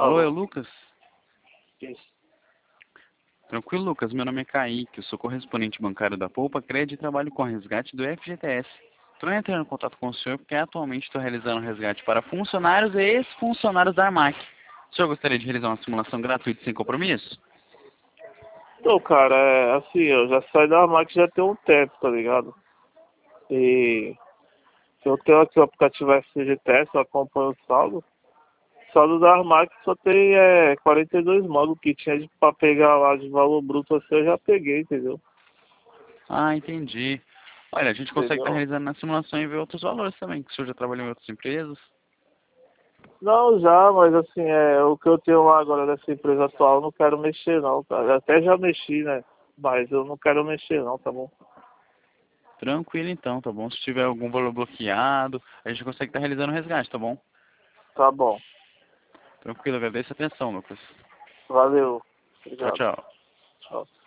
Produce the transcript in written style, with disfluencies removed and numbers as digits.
Alô, é o Alô. Lucas? Isso. Tranquilo, Lucas. Meu nome é Kaique, eu sou correspondente bancário da Poupa Crédito e trabalho com resgate do FGTS. Estou entrando em contato com o senhor porque atualmente estou realizando um resgate para funcionários e ex-funcionários da Armac. O senhor gostaria de realizar uma simulação gratuita sem compromisso? Então, cara, assim, eu já saí da máquina já tem um tempo, tá ligado? E eu tenho aqui o aplicativo FGTS, eu acompanho o saldo. O saldo da Armac só tem 42 módulos que tinha pra pegar lá de valor bruto, assim, eu já peguei, entendeu? Ah, entendi. Olha, a gente consegue estar Entendeu? realizando na simulação e ver outros valores também, que o senhor já trabalhou em outras empresas. Não, já, mas assim, o que eu tenho lá agora dessa empresa atual, eu não quero mexer não, cara. Eu até já mexi, né? Mas eu não quero mexer não, tá bom? Tranquilo então, tá bom? Se tiver algum valor bloqueado, a gente consegue estar realizando o resgate, tá bom? Tá bom. Tranquilo, agradeço a atenção, Lucas. Valeu. Tchau, Obrigado. tchau. Tchau.